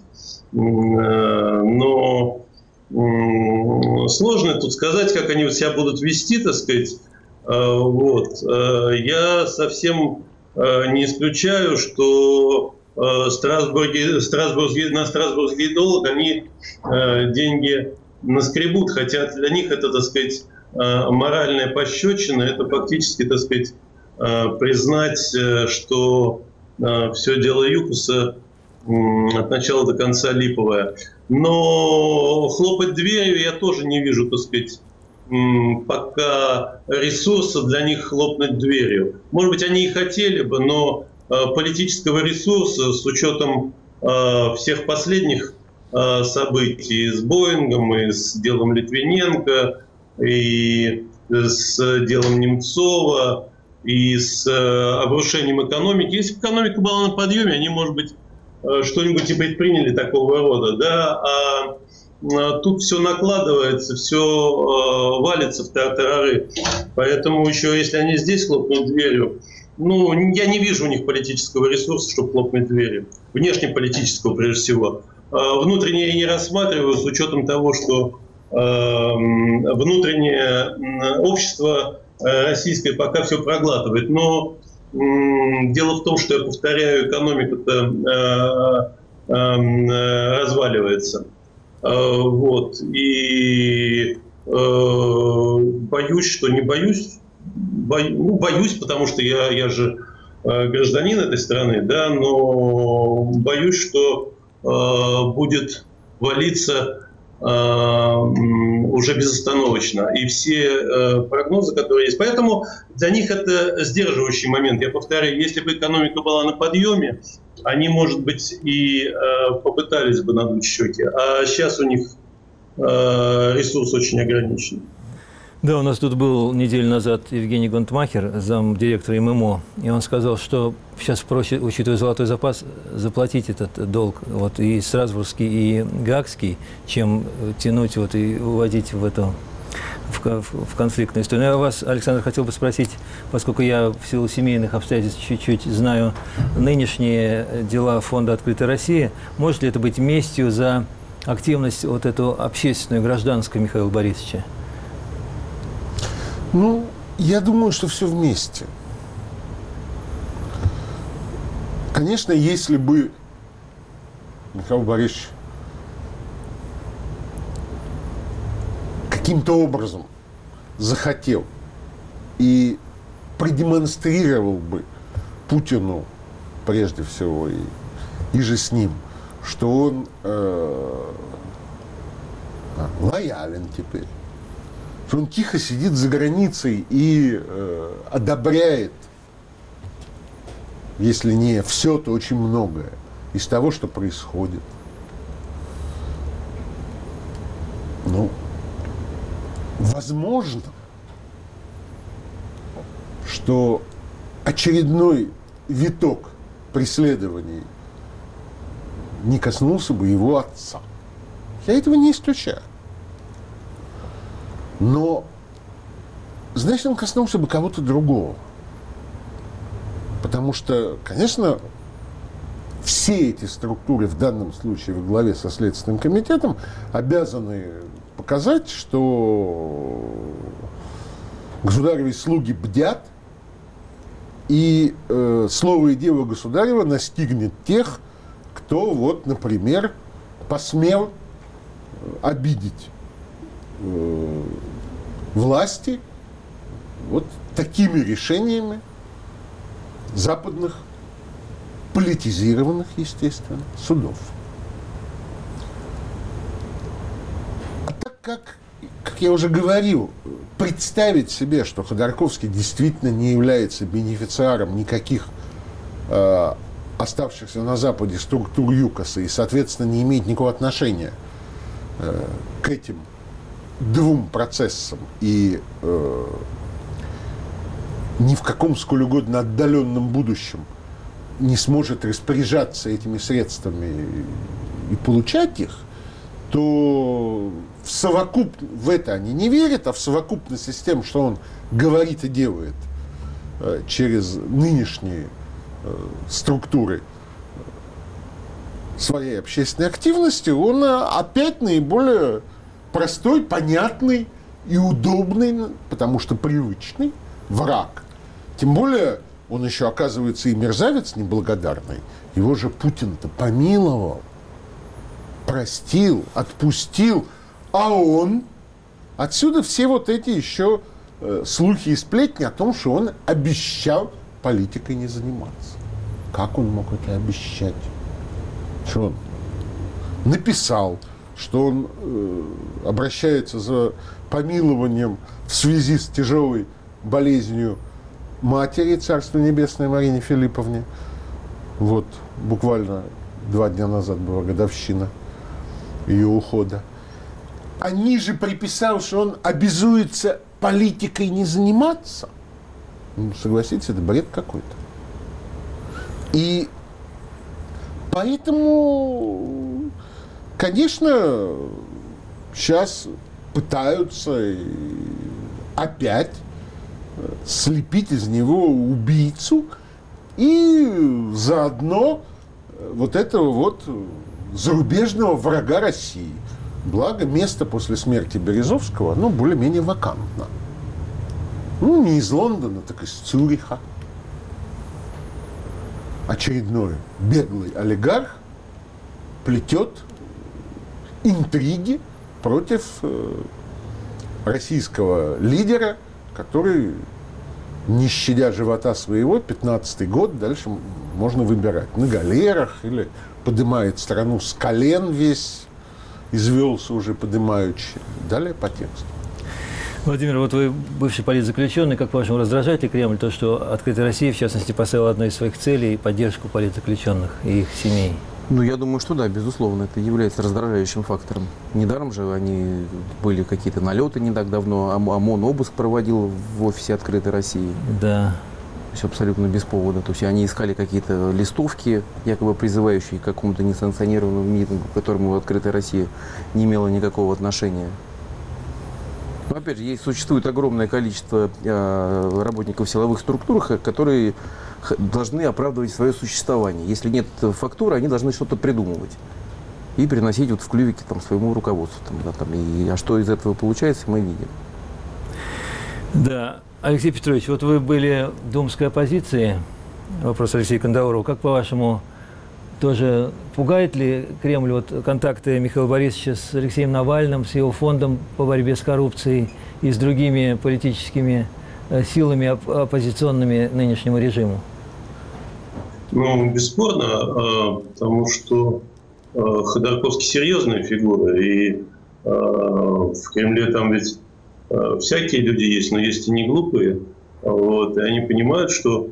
Но сложно тут сказать, как они себя будут вести, так сказать. Вот. Я совсем не исключаю, что Страсбурги, Страсбургский, на Страсбургский долг они деньги наскребут, хотя для них это, так сказать, моральная пощечина, это фактически, так сказать, признать, что все дело ЮКОСа от начала до конца липовое. Но хлопать дверью я тоже не вижу, так сказать, пока ресурса для них хлопнуть дверью. Может быть, они и хотели бы, но политического ресурса с учетом всех последних событий с Боингом, и с делом Литвиненко, и с делом Немцова, и с обрушением экономики. Если бы экономика была на подъеме, они, может быть, что-нибудь и предприняли такого рода, да, а тут все накладывается, все э, валится в тартарары. Поэтому еще, если они здесь хлопнут дверью, ну, я не вижу у них политического ресурса, чтобы хлопнуть дверью. Внешнеполитического, прежде всего. А внутреннее я не рассматриваю, с учетом того, что э, внутреннее общество российское пока все проглатывает. Но э, дело в том, что, я повторяю, экономика-то э, э, разваливается. Вот. И э, боюсь, что не боюсь, бо, ну, боюсь, потому что я, я же э, гражданин этой страны, да, но боюсь, что э, будет валиться э, уже безостановочно. И все э, прогнозы, которые есть. Поэтому для них это сдерживающий момент. Я повторяю, если бы экономика была на подъеме, они, может быть, и э, попытались бы надуть щеки. А сейчас у них э, ресурс очень ограничен. Да, у нас тут был неделю назад Евгений Гонтмахер, замдиректора ММО, и он сказал, что сейчас проще, учитывая золотой запас, заплатить этот долг, вот, и Страсбургский, и Гаагский, чем тянуть вот, и уводить в эту... В, в конфликтную историю. Но я вас, Александр, хотел бы спросить, поскольку я в силу семейных обстоятельств чуть-чуть знаю нынешние дела Фонда «Открытая Россия», может ли это быть местью за активность вот эту общественную, гражданскую Михаила Борисовича? Ну, я думаю, что все вместе. Конечно, если бы Михаил Борисович каким-то образом захотел и продемонстрировал бы Путину, прежде всего, и, и же с ним, что он э, лоялен теперь, что он тихо сидит за границей и э, одобряет, если не все, то очень многое из того, что происходит. Ну, возможно, что очередной виток преследований не коснулся бы его отца. Я этого не исключаю. Но, значит, он коснулся бы кого-то другого. Потому что, конечно, все эти структуры, в данном случае во главе со Следственным комитетом, обязаны показать, что государевы слуги бдят, и э, слово и дело государева настигнет тех, кто, вот, например, посмел обидеть э, власти вот такими решениями западных, политизированных, естественно, судов. Как, как я уже говорил, представить себе, что Ходорковский действительно не является бенефициаром никаких э, оставшихся на Западе структур ЮКОСа и, соответственно, не имеет никакого отношения э, к этим двум процессам и э, ни в каком сколь угодно отдаленном будущем не сможет распоряжаться этими средствами и, и получать их, то в совокуп... в это они не верят, а в совокупности с тем, что он говорит и делает э, через нынешние э, структуры своей общественной активности, он э, опять наиболее простой, понятный и удобный, потому что привычный враг. Тем более он еще, оказывается, и мерзавец неблагодарный. Его же Путин-то помиловал, простил, отпустил, а он... Отсюда все вот эти еще э, слухи и сплетни о том, что он обещал политикой не заниматься. Как он мог это обещать? Что он написал, что он э, обращается за помилованием в связи с тяжелой болезнью матери, Царство Небесное, Марине Филипповне. Вот, буквально два дня назад была годовщина ее ухода. А ниже приписал, что он обязуется политикой не заниматься. Ну, согласитесь, это бред какой-то. И поэтому, конечно, сейчас пытаются опять слепить из него убийцу и заодно вот этого вот зарубежного врага России. Благо, место после смерти Березовского, ну, более-менее вакантно. Ну, не из Лондона, так из Цюриха. Очередной беглый олигарх плетет интриги против э, российского лидера, который, не щадя живота своего, пятнадцатый год дальше можно выбирать. На галерах или поднимает страну с колен весь, извелся уже поднимающий. Далее по тексту. Владимир, вот вы бывший политзаключенный, как по-вашему, раздражает ли Кремль то, что «Открытая Россия», в частности, поставила одной из своих целей поддержку политзаключенных и их семей? Ну, я думаю, что да, безусловно, это является раздражающим фактором. Недаром же они были какие-то налеты не так давно, ОМОН обыск проводил в офисе «Открытой России». Да. То есть абсолютно без повода. То есть они искали какие-то листовки, якобы призывающие к какому-то несанкционированному митингу, к которому «Открытая Россия» не имела никакого отношения. Но опять же, есть, существует огромное количество э, работников в силовых структурах, которые должны оправдывать свое существование. Если нет фактуры, они должны что-то придумывать и приносить вот в клювике там, своему руководству. Там, да, там, и, а что из этого получается, мы видим. Да. Алексей Петрович, вот вы были в думской оппозиции, вопрос Алексея Кандаурова, как по-вашему, тоже пугает ли Кремль вот контакты Михаила Борисовича с Алексеем Навальным, с его фондом по борьбе с коррупцией и с другими политическими силами оппозиционными нынешнему режиму? Ну, бесспорно, потому что Ходорковский серьезная фигура, и в Кремле там ведь всякие люди есть, но есть и не глупые. Вот, и они понимают, что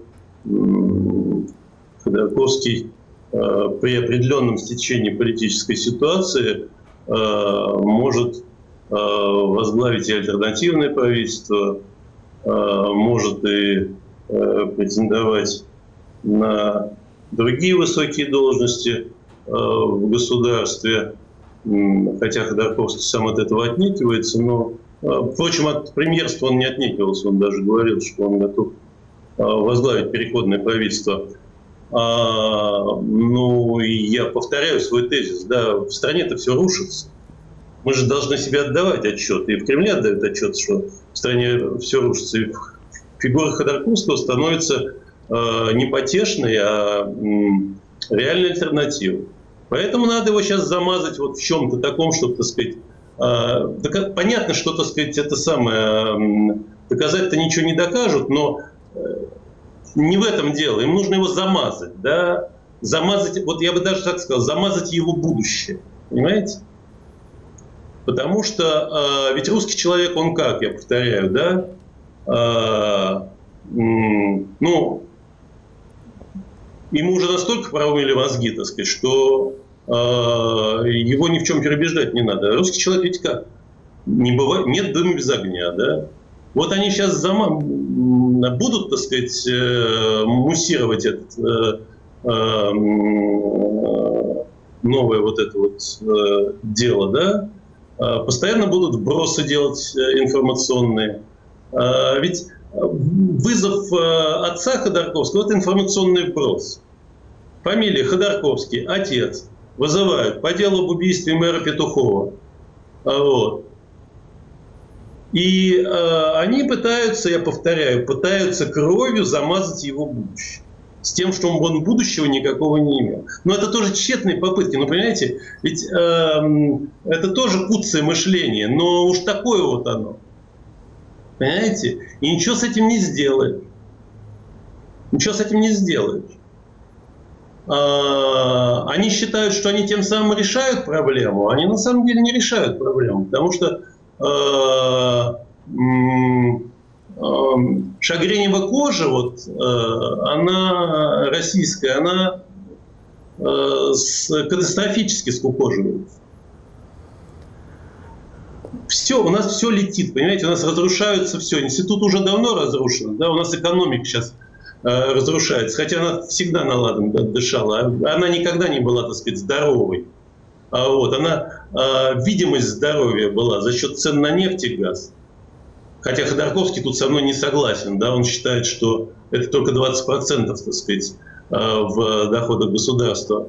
Ходорковский при определенном стечении политической ситуации может возглавить и альтернативное правительство, может и претендовать на другие высокие должности в государстве, хотя Ходорковский сам от этого отнекивается, но, впрочем, от премьерства он не отнекивался, он даже говорил, что он готов возглавить переходное правительство. А, ну, я повторяю свой тезис, да, в стране-то все рушится. Мы же должны себе отдавать отчет, и в Кремле отдают отчет, что в стране все рушится. И фигура Ходорковского становится э, не потешной, а м, реальной альтернативой. Поэтому надо его сейчас замазать вот в чем-то таком, чтобы, так сказать, э, так, понятно, что, так сказать, это самое, э, доказать-то ничего не докажут, но э, не в этом дело. Им нужно его замазать, да, замазать, вот я бы даже так сказал, замазать его будущее, понимаете? Потому что э, ведь русский человек, он как, я повторяю, да, э, м, ну, ему уже настолько промыли мозги, так сказать, что э, его ни в чем переубеждать не надо. Русский человек ведь как? Не бывает, нет дыма без огня, да. Вот они сейчас зама... будут, так сказать, муссировать это э, новое вот это вот дело, да, постоянно будут вбросы делать информационные. Ведь вызов отца Ходорковского – это информационный вброс. Фамилия Ходорковский, отец, вызывают по делу об убийстве мэра Петухова. Вот. И э, они пытаются, я повторяю, пытаются кровью замазать его будущее. С тем, что он будущего никакого не имел. Но это тоже тщетные попытки. Ну, понимаете, ведь э, это тоже куцое мышление, но уж такое вот оно. Понимаете? И ничего с этим не сделаешь. Ничего с этим не сделаешь. А, они считают, что они тем самым решают проблему, а они на самом деле не решают проблему, потому что шагренева кожа, вот, она российская, она катастрофически скукоживается. Все, у нас все летит, понимаете, у нас разрушаются все. Институт уже давно разрушен, да, у нас экономика сейчас разрушается. Хотя она всегда на ладан дышала. Она никогда не была, так сказать, здоровой. А вот, она, видимость здоровья была за счет цен на нефть и газ. Хотя Ходорковский тут со мной не согласен. Да? Он считает, что это только двадцать процентов, так сказать, в доходах государства.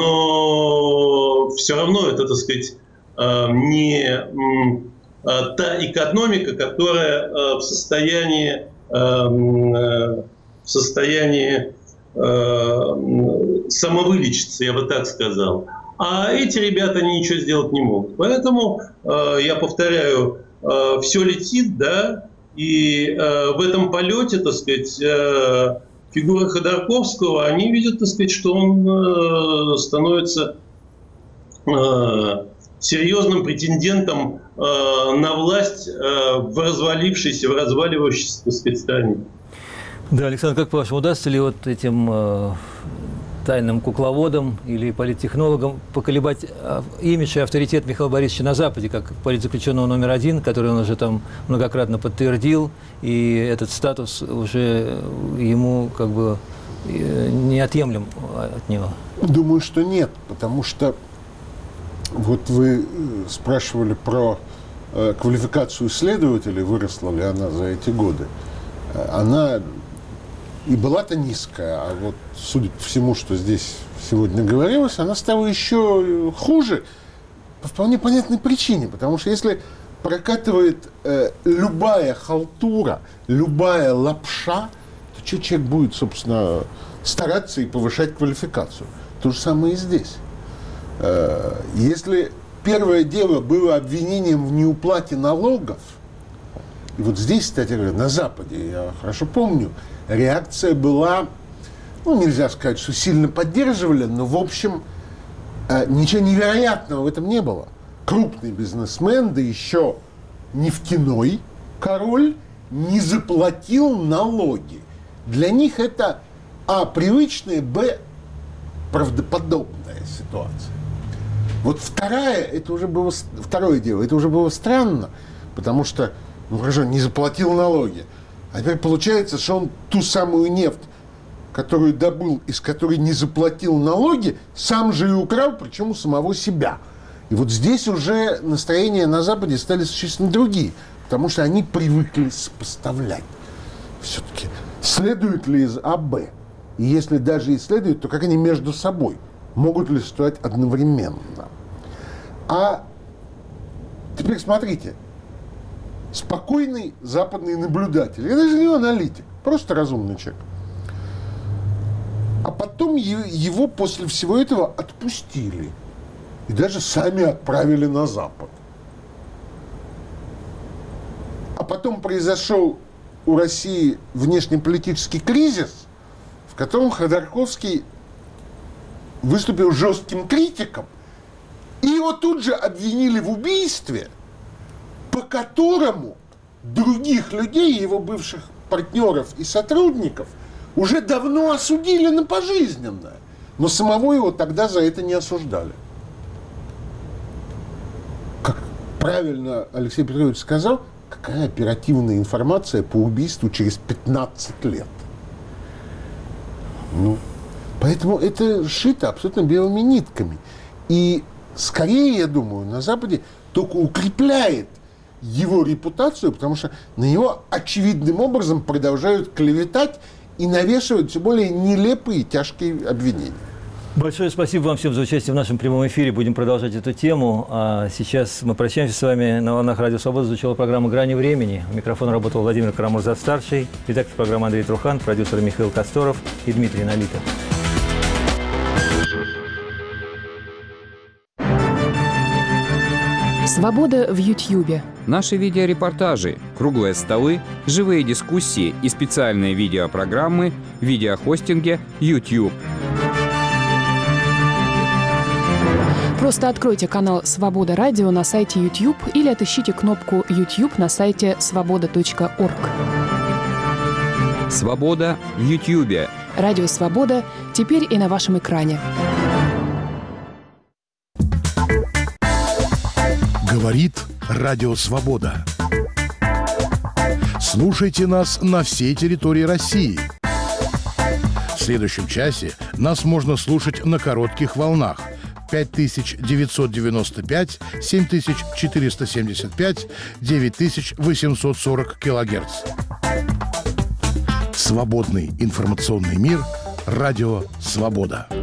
Но все равно это, так сказать, не та экономика, которая в состоянии, в состоянии самовылечиться, я бы так сказал. А эти ребята, они ничего сделать не могут. Поэтому, я повторяю, все летит, да, и в этом полете, так сказать, фигуры Ходорковского, они видят, так сказать, что он становится серьезным претендентом на власть в развалившейся, в разваливающейся, так сказать, стране. Да, Александр, как по-вашему, удастся ли вот этим э, тайным кукловодам или политтехнологам поколебать имидж и авторитет Михаила Борисовича на Западе, как политзаключенного номер один, который он уже там многократно подтвердил, и этот статус уже ему как бы неотъемлем от него? Думаю, что нет, потому что вот вы спрашивали про э, квалификацию исследователей, выросла ли она за эти годы. Она и была-то низкая, а вот, судя по всему, что здесь сегодня говорилось, она стала еще хуже по вполне понятной причине. Потому что если прокатывает э, любая халтура, любая лапша, то что человек будет, собственно, стараться и повышать квалификацию? То же самое и здесь. Э, если первое дело было обвинением в неуплате налогов, и вот здесь, кстати говоря, на Западе, я хорошо помню, реакция была, ну, нельзя сказать, что сильно поддерживали, но, в общем, э, ничего невероятного в этом не было. Крупный бизнесмен, да еще нефтяной король, не заплатил налоги. Для них это, а, привычная, б, правдоподобная ситуация. Вот вторая, это уже было, второе дело, это уже было странно, потому что, ну хорошо, не заплатил налоги. А теперь получается, что он ту самую нефть, которую добыл, из которой не заплатил налоги, сам же и украл, причем у самого себя. И вот здесь уже настроения на Западе стали существенно другие, потому что они привыкли сопоставлять. Все-таки следует ли из А Б? И если даже и следует, то как они между собой? Могут ли стоять одновременно? А теперь смотрите. Спокойный западный наблюдатель, я даже не аналитик, просто разумный человек. А потом его после всего этого отпустили. И даже сами отправили на Запад. А потом произошел у России внешнеполитический кризис, в котором Ходорковский выступил жестким критиком. И его тут же обвинили в убийстве, по которому других людей, его бывших партнеров и сотрудников, уже давно осудили на пожизненное. Но самого его тогда за это не осуждали. Как правильно Алексей Петрович сказал, какая оперативная информация по убийству через пятнадцать лет. Ну, поэтому это сшито абсолютно белыми нитками. И скорее, я думаю, на Западе только укрепляет его репутацию, потому что на него очевидным образом продолжают клеветать и навешивают все более нелепые и тяжкие обвинения. Большое спасибо вам всем за участие в нашем прямом эфире. Будем продолжать эту тему. А сейчас мы прощаемся с вами. На волнах Радио Свобода звучала программа «Грани времени». У микрофона работал Владимир Карамурза-старший, редактор программы Андрей Трухан, продюсер Михаил Косторов и Дмитрий Налитов. Свобода в Ютьюбе. Наши видеорепортажи, круглые столы, живые дискуссии и специальные видеопрограммы в видеохостинге YouTube. Просто откройте канал «Свобода Радио» на сайте YouTube или отыщите кнопку YouTube на сайте свобода точка орг. Свобода в Ютьюбе. Радио «Свобода» теперь и на вашем экране. Говорит Радио Свобода. Слушайте нас на всей территории России. В следующем часе нас можно слушать на коротких волнах пять тысяч девятьсот девяносто пять, семь тысяч четыреста семьдесят пять, девять тысяч восемьсот сорок килогерц. Свободный информационный мир. Радио «Свобода».